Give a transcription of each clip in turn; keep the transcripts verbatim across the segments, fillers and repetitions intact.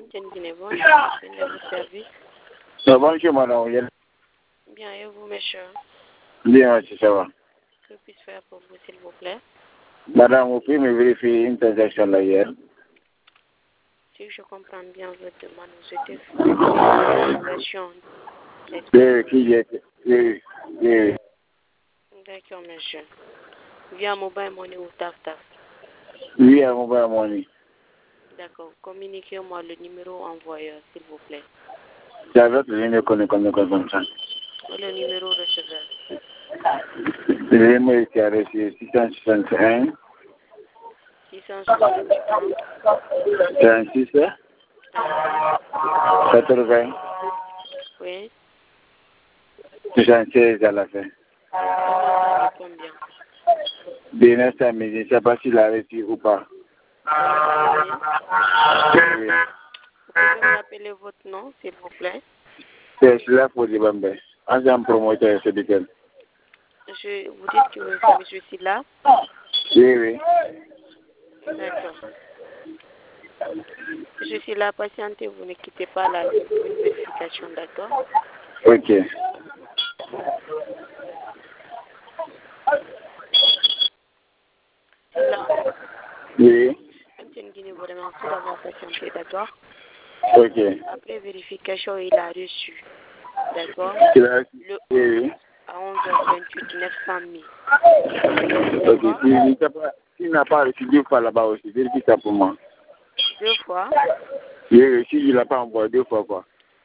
M T N Guinée, bonjour, c'est votre service. Ça va, monsieur, madame? Bien, et vous, monsieur? Bien, merci, ça va. Que puis-je faire pour vous, s'il vous plaît? Madame, vous pouvez me vérifier une transaction là hier? Si je comprends bien votre demande, vous êtes fait une transaction. Oui, qui est? Oui, oui. D'accord, monsieur. Via mobile money ou taf taf? Oui, à mobile money. D'accord. Communiquez-moi le numéro envoyeur, s'il vous plaît. C'est avec le numéro qu'on est comme ça. Le numéro receveur. Le numéro qui a reçu six cent soixante et un. six cent soixante et un. trente-six. quatre-vingts. Oui. soixante-seize à la fin. À partir de combien? Bien, ça mais je ne sais pas s'il a reçu ou pas. Oui. Vous pouvez me rappeler votre nom, s'il vous plaît? C'est cela pour les Bambés. Agent promoteur, c'est lequel? Je, vous dites que c'est monsieur Silla? Oui, oui. D'accord. Je suis là, patientez, vous ne quittez pas la ligne pour une vérification, d'accord? Ok. Là, Oui. M T N Guinée vous remercie d'avoir patienté, d'accord? Ok. Après vérification, il a reçu, d'accord? Le... Le Oui, oui. à onze heures vingt-huit, neuf cent mille. Ok. S'il si, si n'a pas reçu deux fois là-bas aussi, vérifie ça pour moi. Deux fois? Oui, oui. Si il n'a pas envoyé deux fois, quoi.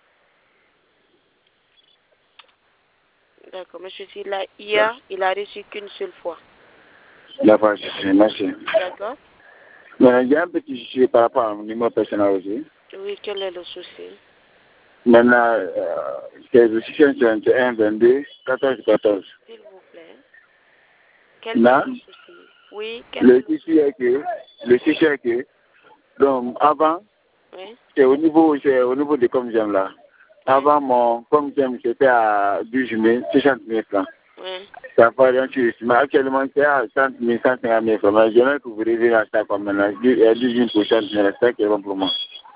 D'accord, monsieur Silla, hier, il a reçu qu'une seule fois. Il n'a pas reçu. Merci. D'accord? Mais il y a un petit souci par rapport à mon numéro personnel aussi. Oui, quel est le souci? Maintenant, euh, c'est le six cent soixante et un, vingt-deux, quatorze, quatorze. S'il vous plaît. Quel Là, est le souci? Oui, quel est le le souci souci? est que, le souci est que, donc avant, Oui. c'est au niveau, c'est au niveau de comme j'aime là. Avant, mon comme j'aime, c'était à douze mille, soixante mille francs. Oui. Ça va rien sur mais actuellement, c'est à trente mille, cent cinquante mille francs. Mais j'aimerais que vous revenez à ça comme maintenant. douze mille pour cent, mais c'est ça qui est bon pour moi.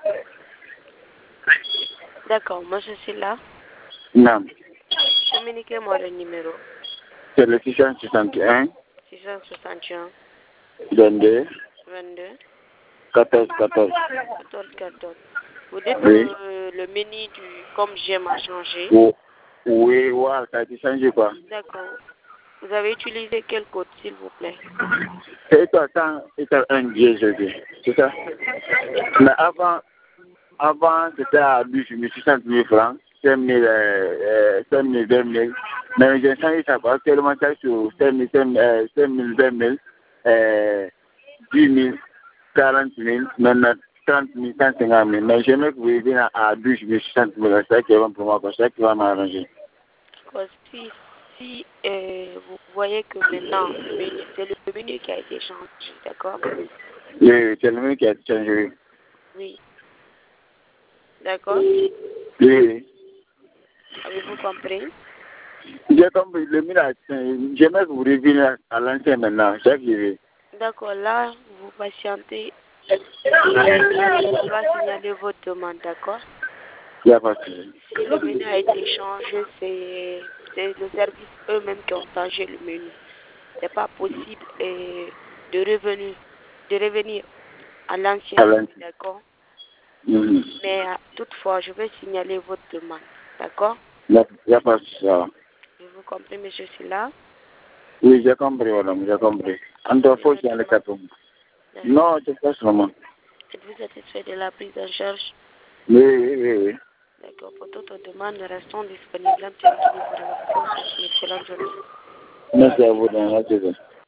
D'accord, monsieur Silla, Non. communiquez-moi le numéro. C'est le six cent soixante et un, six cent soixante et un, vingt-deux, vingt-deux, quatorze, quatorze. quatorze, quatorze. Vous dites Oui. que le menu du comme j'aime a changé. Oui, oui, ouais, ça a été changé quoi. D'accord. Vous avez utilisé quel code, s'il vous plaît? C'est étoile cent, étoile un G G D, c'est ça? Mais avant, avant c'était à douze mille, soixante mille francs, cinq mille, euh, cinq mille, vingt mille. Mais j'ai changé ça quoi. Actuellement, ça sur cinq mille, cinq mille, vingt mille, euh, dix mille, quarante mille, maintenant trente mille, cent cinquante mille. Mais j'aimerais que vous reviennent à douze mille, soixante mille. C'est ça qui est bon pour moi, c'est ça qui va m'arranger. Si, si euh, vous voyez que maintenant, le menu, c'est le menu qui a été changé, d'accord? Oui, c'est le menu qui a été changé. Oui. D'accord? Oui, oui. Avez-vous compris? J'ai compris, le menu a changé. J'aimerais que vous reveniez à l'ancien maintenant, c'est ça qui est. D'accord, là, vous patientez. On va signaler votre demande, d'accord? Il n'y a pas de souci. Si le menu a été changé, c'est le service eux-mêmes qui ont changé le menu. Ce n'est pas possible euh, de, revenir, de revenir à l'ancien menu, d'accord? Mm-hmm. Mais euh, toutefois, je vais signaler votre demande, d'accord? Il n'y a pas de souci. Vous comprenez, monsieur Silla? Oui, j'ai compris, madame, j'ai compris. En tout cas, il y a le capot. Non, c'est pas seulement. Êtes-vous satisfait de la prise en charge? Oui, oui, oui, oui. D'accord, pour toute demande, nous restons disponibles. M T N Guinée vous remercie. Une excellente journée. Merci à vous, merci.